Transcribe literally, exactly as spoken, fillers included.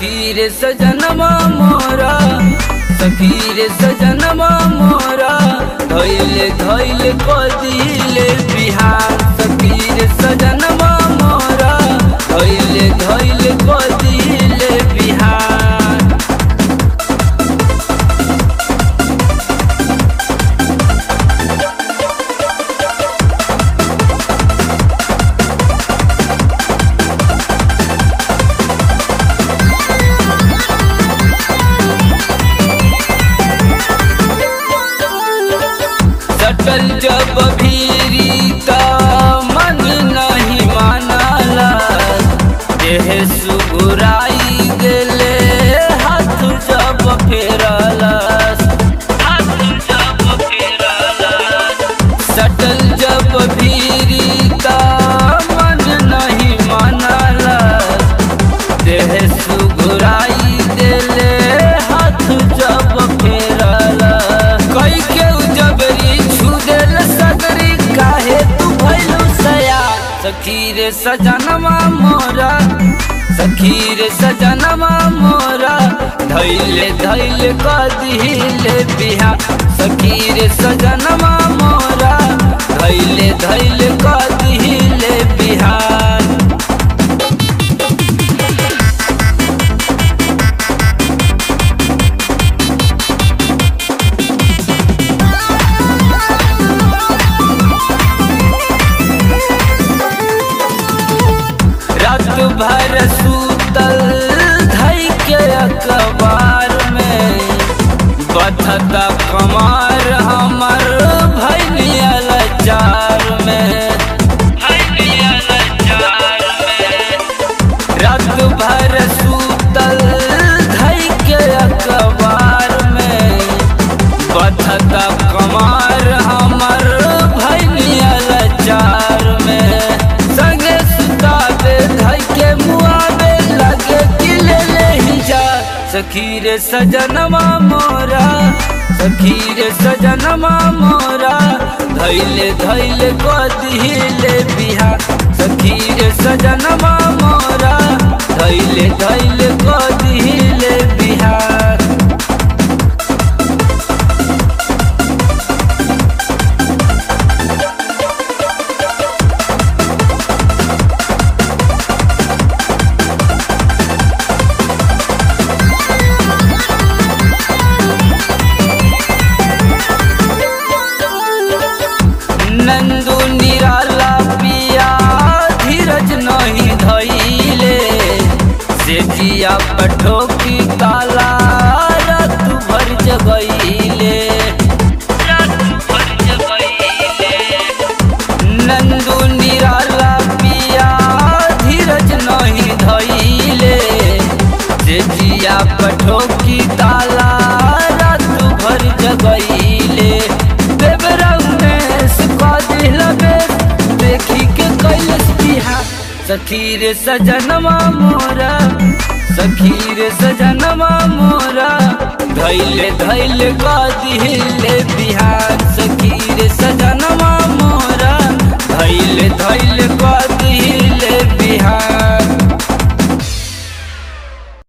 सखी रे सजनवा मोरा सखी रे सजनवा मोरा धैले धैले कदिले बिहार सखी रे सजनवा मोरा धैले धैले कदिले बिहार। सटल जब भीरीता मन नहीं मानला देह सुगुराई गेले हाथ जब फेरला हाथ जब फेरला सटल जब भीरीता मन नहीं मानला देह सुगुराई गेले हाथ जब फेरला कई के जबरी छुदेल सगरी काहे तू भइलू सया सखी रे सजनवा मोरा सखी रे सजनवा मोरा धैले धैले कदिले बिहा सखी रे सजनवा मोरा धैले धैले कदिले बिहार। रात भर सूतल धई के अखबार में बधता कमार हमर भैलिया लाचार में भैलिया लाचार में रात भर सूतल धई के अखबार में बधता कमार हमर भैलिया लाचार में संगे सुतावे धई के मुआवे लगे कि ले ले ही जा सखी रे सजनवा मोरा सखी रे सजनवा मोरा धैले धैले कदिले बिहा सखी रे सजनवा मोरा धैले धैले कदिले बिहार। नंदू निराला पिया धीरज नहीं धैले से जिया पठोकी काला रात भर जगैले रात भर जगैले नंदू निराला पिया धीरज नहीं धैले से जिया पठोकी काला रात भर जगैले देखी के कैलस बिहा सखी रे सजनवा मोरा सखी रे सजनवा मोरा धैले धैले कदिले बिहार सखी रे सजन